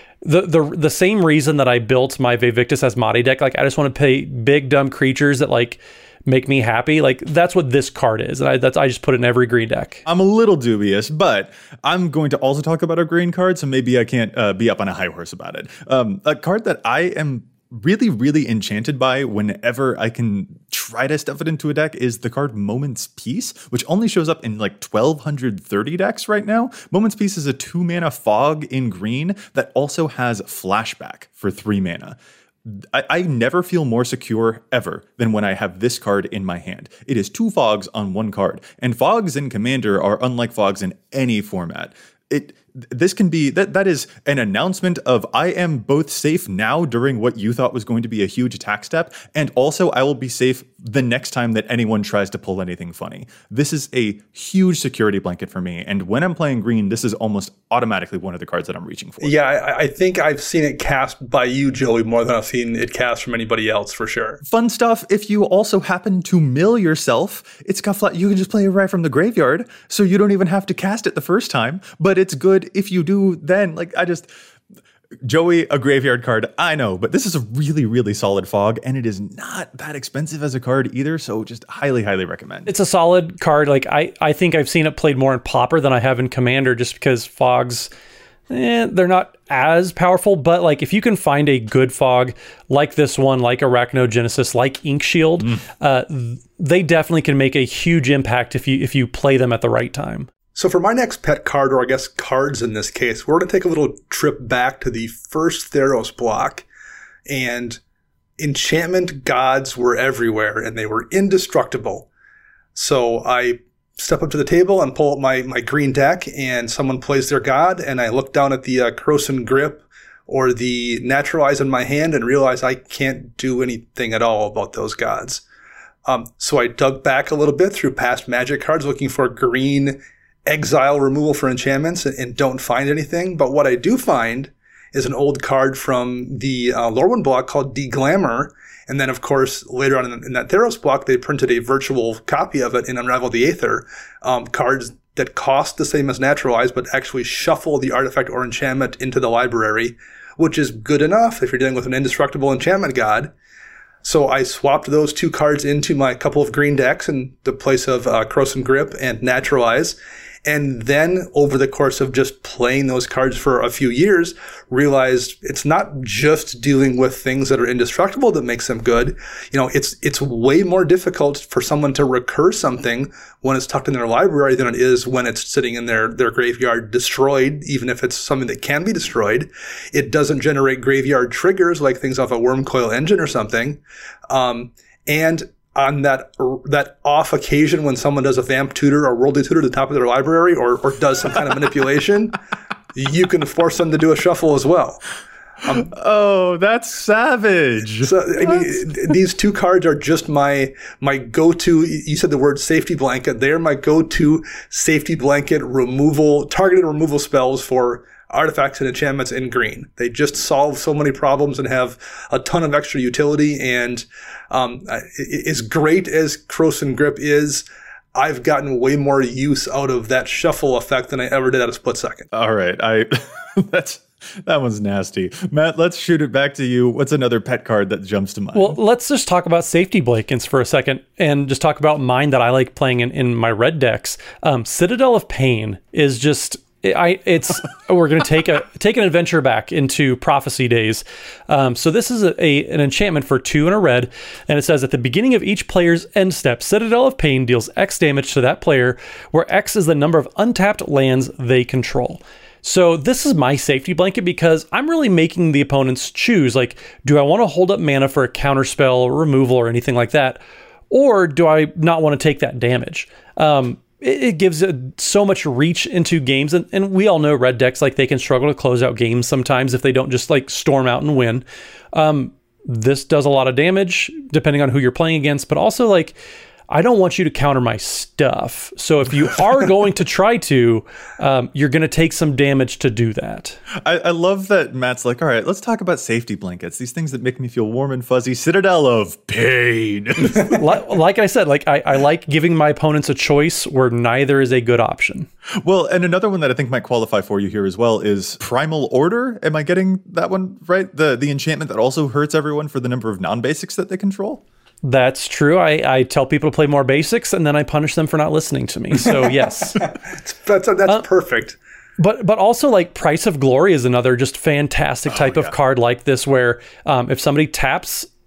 the same reason that I built my Vivictus Asmati deck. Like, I just want to play big dumb creatures that like make me happy. Like, that's what this card is. And I just put it in every green deck. I'm a little dubious, but I'm going to also talk about a green card, so maybe I can't be up on a high horse about it. A card that I am really, really enchanted by whenever I can try to stuff it into a deck is the card Moment's Peace, which only shows up in like 1,230 decks right now. Moment's Peace is a 2-mana fog in green that also has Flashback for 3 mana. I never feel more secure ever than when I have this card in my hand. It is 2 fogs on 1 card, and fogs in Commander are unlike fogs in any format. This can be that is an announcement of I am both safe now during what you thought was going to be a huge attack step, and also I will be safe the next time that anyone tries to pull anything funny. This is a huge security blanket for me, and when I'm playing green, this is almost automatically one of the cards that I'm reaching for. Yeah, I think I've seen it cast by you, Joey, more than I've seen it cast from anybody else, for sure. Fun stuff. If you also happen to mill yourself, it's got flat. You can just play it right from the graveyard, so you don't even have to cast it the first time. But it's good if you do then. Joey, a graveyard card, I know, but this is a really, really solid fog, and it is not that expensive as a card either, so just highly, highly recommend. It's a solid card. I think I've seen it played more in Pauper than I have in Commander, just because fogs, they're not as powerful, but if you can find a good fog like this one, like Arachnogenesis, like Ink Shield, they definitely can make a huge impact if you play them at the right time. So for my next pet card, or I guess cards in this case, we're going to take a little trip back to the first Theros block. And enchantment gods were everywhere, and they were indestructible. So I step up to the table and pull up my green deck, and someone plays their god, and I look down at the Krosan Grip or the Naturalize in my hand and realize I can't do anything at all about those gods. So I dug back a little bit through past Magic cards looking for green exile removal for enchantments and don't find anything. But what I do find is an old card from the Lorwyn block called Deglamour. And then, of course, later on in that Theros block, they printed a virtual copy of it in Unravel the Aether. Cards that cost the same as Naturalize, but actually shuffle the artifact or enchantment into the library, which is good enough if you're dealing with an indestructible enchantment god. So I swapped those 2 cards into my couple of green decks in the place of Krosan Grip and Naturalize. And then over the course of just playing those cards for a few years, realized it's not just dealing with things that are indestructible that makes them good. It's way more difficult for someone to recur something when it's tucked in their library than it is when it's sitting in their graveyard destroyed, even if it's something that can be destroyed. It doesn't generate graveyard triggers like things off a Wormcoil Engine or something. And on that off occasion when someone does a Vamp Tutor or Worldly Tutor to the top of their library or does some kind of manipulation, you can force them to do a shuffle as well. That's savage. So, these 2 cards are just my go-to, you said the word safety blanket. They're my go-to safety blanket targeted removal spells for artifacts and enchantments in green. They just solve so many problems and have a ton of extra utility. And as great as Krosan Grip is, I've gotten way more use out of that shuffle effect than I ever did at a split second. All right. That one's nasty. Matt, let's shoot it back to you. What's another pet card that jumps to mind? Well, let's just talk about safety blankets for a second and just talk about mine that I like playing in my red decks. Citadel of Pain is just... we're going to take an adventure back into Prophecy days. So this is an enchantment for 2 and a red, and it says at the beginning of each player's end step, Citadel of Pain deals X damage to that player, where X is the number of untapped lands they control. So this is my safety blanket because I'm really making the opponents choose, do I want to hold up mana for a counterspell or removal or anything like that, or do I not want to take that damage? It gives so much reach into games, and we all know red decks, they can struggle to close out games sometimes if they don't just storm out and win. This does a lot of damage depending on who you're playing against, but also I don't want you to counter my stuff. So if you are going to try to, you're going to take some damage to do that. I love that Matt's all right, let's talk about safety blankets. These things that make me feel warm and fuzzy. Citadel of Pain. Like I said, I like giving my opponents a choice where neither is a good option. Well, and another one that I think might qualify for you here as well is Primal Order. Am I getting that one right? The enchantment that also hurts everyone for the number of non-basics that they control? That's true. I tell people to play more basics, and then I punish them for not listening to me. So yes, that's perfect. But also Price of Glory is another just fantastic type of card like this, where if somebody taps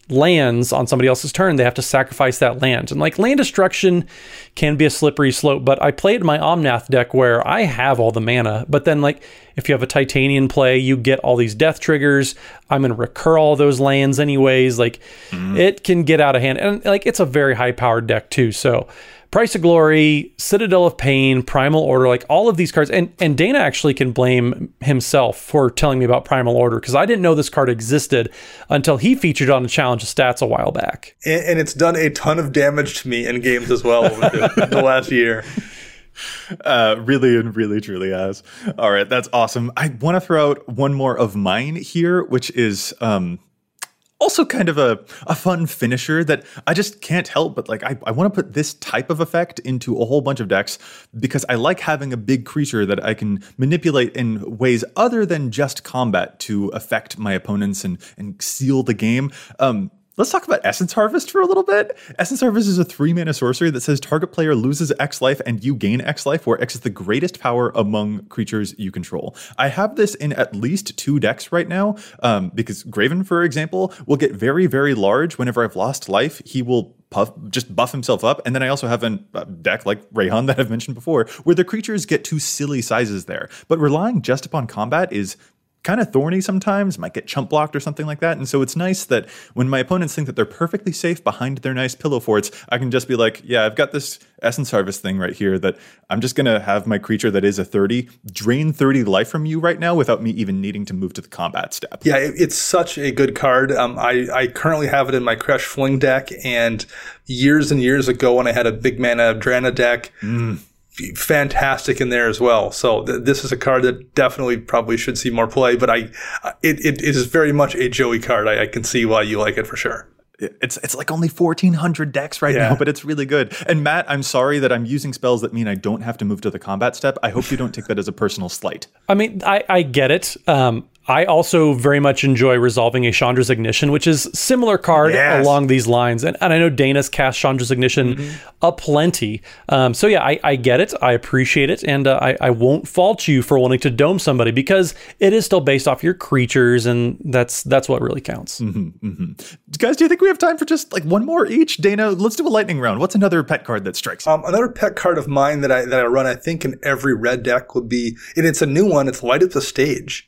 lands on somebody else's turn, they have to sacrifice that land. And like land destruction can be a slippery slope, but I played my Omnath deck where I have all the mana, but then like if you have a Titanian play, you get all these death triggers. I'm going to recur all those lands anyways. Like it can get out of hand, and like it's a very high powered deck too. So Price of Glory, Citadel of Pain, Primal Order, like all of these cards. And Dana actually can blame himself for telling me about Primal Order, because I didn't know this card existed until he featured on the Challenge of Stats a while back. And it's done a ton of damage to me in games as well over the last year. Really and really truly has. All right, that's awesome. I want to throw out one more of mine here, which is also kind of a fun finisher that I just can't help but like I want to put this type of effect into a whole bunch of decks because I like having a big creature that I can manipulate in ways other than just combat to affect my opponents and seal the game. Let's talk about Essence Harvest for a little bit. Essence Harvest is a 3-mana sorcery that says target player loses X life and you gain X life, where X is the greatest power among creatures you control. I have this in at least 2 decks right now, because Graven, for example, will get very, very large whenever I've lost life. He will just buff himself up. And then I also have a deck like Rayhan that I've mentioned before, where the creatures get to silly sizes there. But relying just upon combat is kind of thorny sometimes, might get chump blocked or something like that. And so it's nice that when my opponents think that they're perfectly safe behind their nice pillow forts, I can just be like, yeah, I've got this Essence Harvest thing right here that I'm just going to have my creature that is a 30 drain 30 life from you right now without me even needing to move to the combat step. Yeah, it's such a good card. I currently have it in my Crash Fling deck, and years and years ago when I had a big mana Drana deck, fantastic in there as well. So this is a card that definitely probably should see more play, but it is very much a Joey card. I can see why you like it for sure. It's like only 1,400 decks right now, but it's really good. And Matt, I'm sorry that I'm using spells that mean I don't have to move to the combat step. I hope you don't take that as a personal slight. I mean, I get it. I also very much enjoy resolving a Chandra's Ignition, which is similar card along these lines. And I know Dana's cast Chandra's Ignition aplenty. So yeah, I get it. I appreciate it. And I won't fault you for wanting to dome somebody, because it is still based off your creatures, and that's what really counts. Guys, do you think we have time for just like one more each? Dana, let's do a lightning round. What's another pet card that strikes you? Another pet card of mine that I run, I think, in every red deck would be, and it's a new one, it's Light Up the Stage.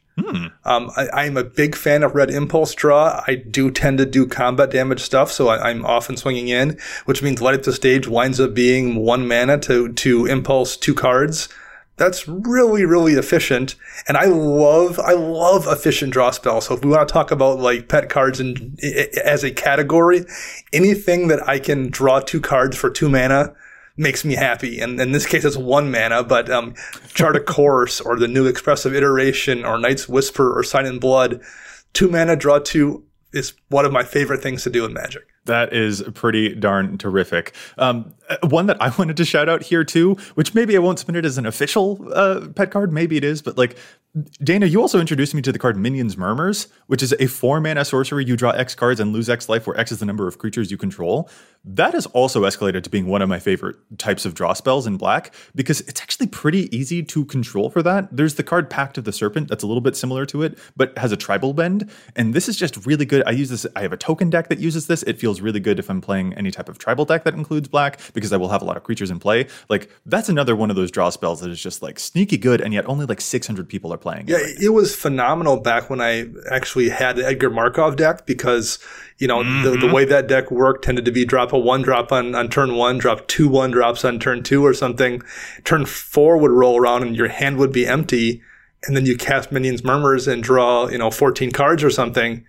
I'm a big fan of red impulse draw. I do tend to do combat damage stuff, so I'm often swinging in, which means Light Up the Stage winds up being 1 mana to impulse 2 cards. That's really, really efficient, and I love efficient draw spells. So if we want to talk about like pet cards as a category, anything that I can draw 2 cards for 2 mana makes me happy. And in this case, it's 1 mana, but Chart a Course or the new Expressive Iteration or Night's Whisper or Sign in Blood, 2 mana, draw 2 is one of my favorite things to do in Magic. That is pretty darn terrific. One that I wanted to shout out here too, which maybe I won't submit it as an official pet card, maybe it is, but like, Dana, you also introduced me to the card Minions Murmurs, which is a 4-mana sorcery. You draw X cards and lose X life, where X is the number of creatures you control. That has also escalated to being one of my favorite types of draw spells in black, because it's actually pretty easy to control for that. There's the card Pact of the Serpent that's a little bit similar to it, but has a tribal bend. And this is just really good. I have a token deck that uses this. It feels really good if I'm playing any type of tribal deck that includes black, because I will have a lot of creatures in play. Like, that's another one of those draw spells that is just like sneaky good, and yet only like 600 people are playing. Yeah, it was phenomenal back when I actually had the Edgar Markov deck, because, you know, the way that deck worked tended to be drop a 1-drop on turn 1, drop 2 1-drops on turn 2 or something. Turn 4 would roll around and your hand would be empty, and then you cast Minions Murmurs and draw, 14 cards or something.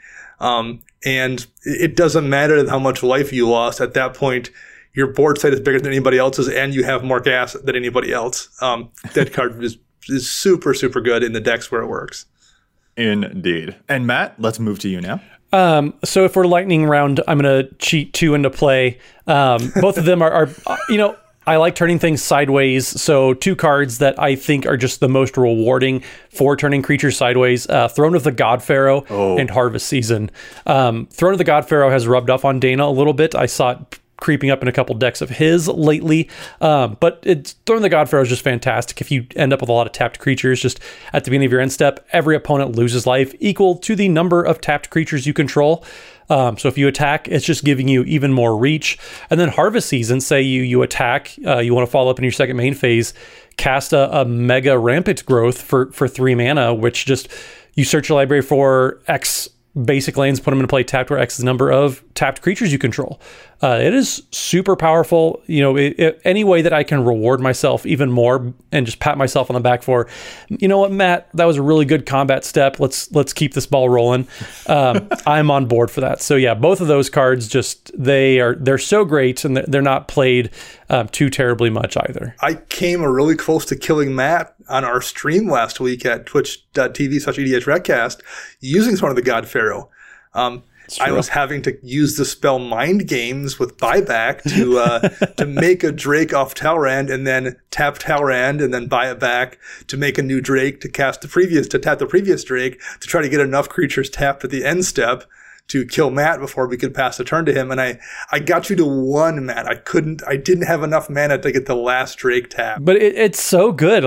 And it doesn't matter how much life you lost at that point. Your board site is bigger than anybody else's, and you have more gas than anybody else. That card is super, super good in the decks where it works. Indeed. And Matt, let's move to you now. So if we're lightning round, I'm going to cheat 2 into play. Both of them are I like turning things sideways. So 2 cards that I think are just the most rewarding for turning creatures sideways: Throne of the God Pharaoh and Harvest Season. Throne of the God Pharaoh has rubbed off on Dana a little bit. I saw it creeping up in a couple decks of his lately. But Throne of the God Pharaoh is just fantastic. If you end up with a lot of tapped creatures, just at the beginning of your end step, every opponent loses life equal to the number of tapped creatures you control. So if you attack, it's just giving you even more reach. And then Harvest Season, say you attack, you want to follow up in your second main phase, cast a Mega Rampant Growth for 3 mana, which just, you search your library for X basic lands, put them into play tapped, where X is the number of tapped creatures you control. It is super powerful. Any way that I can reward myself even more and just pat myself on the back for, you know what, Matt, that was a really good combat step. Let's keep this ball rolling. I'm on board for that. So yeah, both of those cards they're so great, and they're not played too terribly much either. I came really close to killing Matt on our stream last week at twitch.tv/EDHRECast using Throne of the God Pharaoh. I was having to use the spell Mind Games with buyback to make a Drake off Talrand, and then tap Talrand and then buy it back to make a new Drake to tap the previous Drake to try to get enough creatures tapped at the end step to kill Matt before we could pass the turn to him. And I got you to 1, Matt. I didn't have enough mana to get the last Drake tap. But it's so good.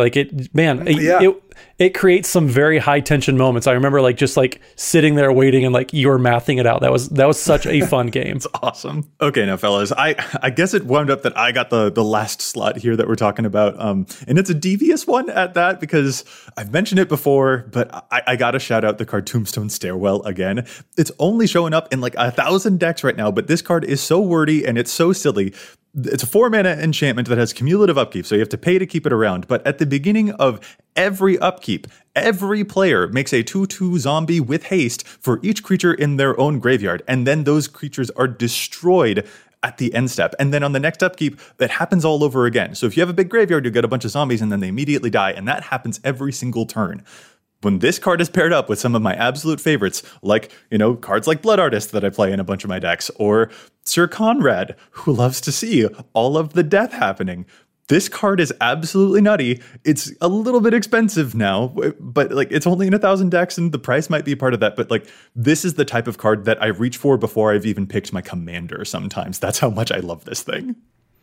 It creates some very high tension moments. I remember just sitting there waiting and you were mathing it out. That was such a fun game. It's awesome. Okay, now fellas, I guess it wound up that I got the last slot here that we're talking about. And it's a devious one at that, because I've mentioned it before, but I gotta shout out the card Tombstone Stairwell again. It's only showing up in 1,000 decks right now, but this card is so wordy and it's so silly. It's a 4-mana enchantment that has cumulative upkeep, so you have to pay to keep it around. But at the beginning of every upkeep, every player makes a 2/2 zombie with haste for each creature in their own graveyard, and then those creatures are destroyed at the end step. And then on the next upkeep, that happens all over again. So if you have a big graveyard, you get a bunch of zombies, and then they immediately die, and that happens every single turn. When this card is paired up with some of my absolute favorites, cards like Blood Artist that I play in a bunch of my decks, or Sir Conrad, who loves to see all of the death happening, this card is absolutely nutty. It's a little bit expensive now, but it's only in 1,000 decks, and the price might be a part of that. But this is the type of card that I reach for before I've even picked my commander sometimes. That's how much I love this thing.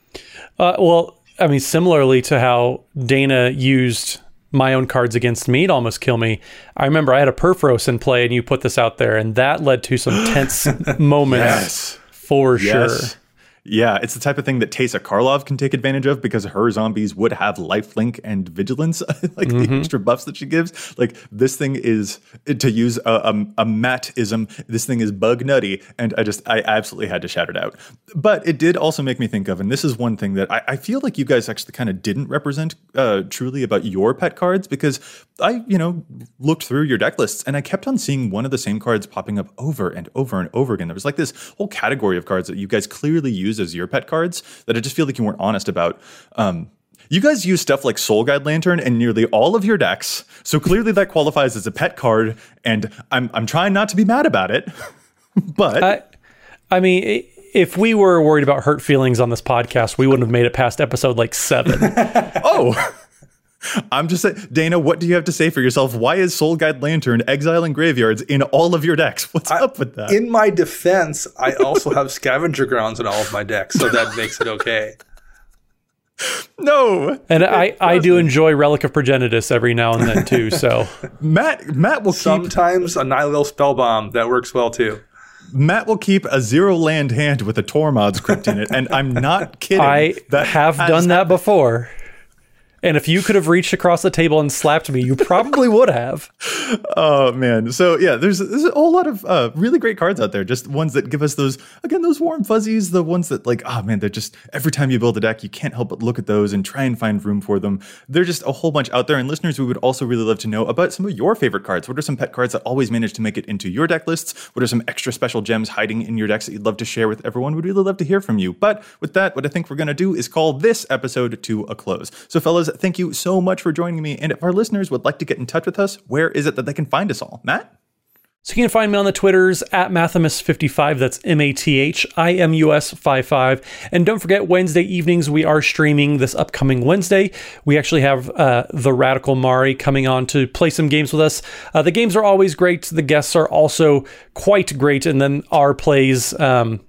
Similarly to how Dana used my own cards against me to almost kill me, I remember I had a Purphoros in play, and you put this out there, and that led to some tense moments. For sure. Yeah, it's the type of thing that Teysa Karlov can take advantage of, because her zombies would have lifelink and vigilance, the extra buffs that she gives. This thing is, to use a Matt-ism, this thing is bug nutty, and I absolutely had to shout it out. But it did also make me think of, and this is one thing that I feel like you guys actually kind of didn't represent truly about your pet cards, because I, looked through your deck lists, and I kept on seeing one of the same cards popping up over and over and over again. There was this whole category of cards that you guys clearly use as your pet cards that I just feel like you weren't honest about. You guys use stuff like Soul Guide Lantern in nearly all of your decks, so clearly that qualifies as a pet card, and I'm trying not to be mad about it. But if we were worried about hurt feelings on this podcast, we wouldn't have made it past episode 7. Oh. I'm just saying, Dana, what do you have to say for yourself? Why is Soul Guide Lantern exiling graveyards in all of your decks? What's up with that? In my defense, I also have Scavenger Grounds in all of my decks, so that makes it okay. No. And I do enjoy Relic of Progenitus every now and then too, so. Matt will sometimes a Nihilil Spellbomb, that works well too. Matt will keep a 0 land hand with a Tormod's Crypt in it, and I'm not kidding. I have done that before. And if you could have reached across the table and slapped me, you probably would have. Oh, man. So, yeah, there's a whole lot of really great cards out there. Just ones that give us those warm fuzzies. The ones that they're just, every time you build a deck, you can't help but look at those and try and find room for them. There's just a whole bunch out there. And listeners, we would also really love to know about some of your favorite cards. What are some pet cards that always manage to make it into your deck lists? What are some extra special gems hiding in your decks that you'd love to share with everyone? We'd really love to hear from you. But with that, what I think we're going to do is call this episode to a close. So, fellas, thank you so much for joining me. And if our listeners would like to get in touch with us, where is it that they can find us all? Matt? So you can find me on the Twitters at Mathimus55. That's MATHIMUS55. And don't forget, Wednesday evenings, we are streaming this upcoming Wednesday. We actually have the Radical Mari coming on to play some games with us. The games are always great. The guests are also quite great. And then our plays,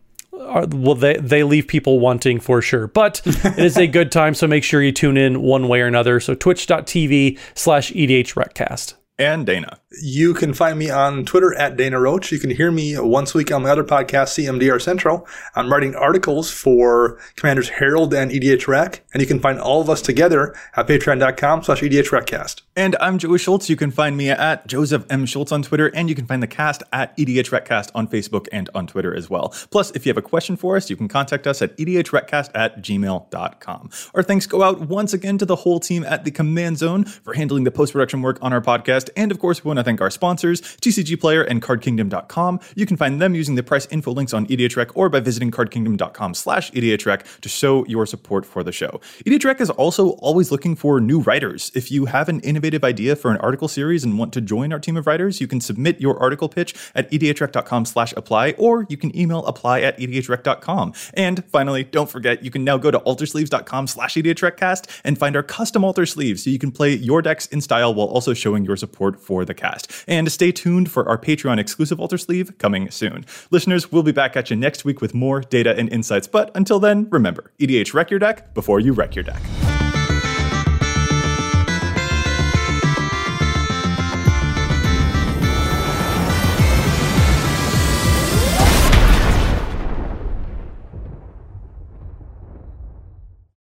they leave people wanting for sure. But it is a good time, so make sure you tune in one way or another. So twitch.tv/EDHRECast. And Dana. You can find me on Twitter at Dana Roach. You can hear me once a week on my other podcast, CMDR Central. I'm writing articles for Commanders Herald and EDHREC, and you can find all of us together at patreon.com/EDHRECast. And I'm Joey Schultz. You can find me at Joseph M. Schultz on Twitter, and you can find the cast at EDHRECast on Facebook and on Twitter as well. Plus, if you have a question for us, you can contact us at edhrecast@gmail.com. Our thanks go out once again to the whole team at the Command Zone for handling the post-production work on our podcast. And of course, we want to thank our sponsors, TCG Player and CardKingdom.com. You can find them using the price info links on EDHREC or by visiting CardKingdom.com/EDHREC to show your support for the show. EDHREC is also always looking for new writers. If you have an innovative idea for an article series and want to join our team of writers, you can submit your article pitch at edhrec.com/apply, or you can email apply@edhrec.com. And finally, don't forget, you can now go to altersleeves.com/EDHRECcast and find our custom altar sleeves so you can play your decks in style while also showing your support for the cast. And stay tuned for our Patreon exclusive altar sleeve coming soon. Listeners, we'll be back at you next week with more data and insights. But until then, remember, EDH wreck your deck before you wreck your deck.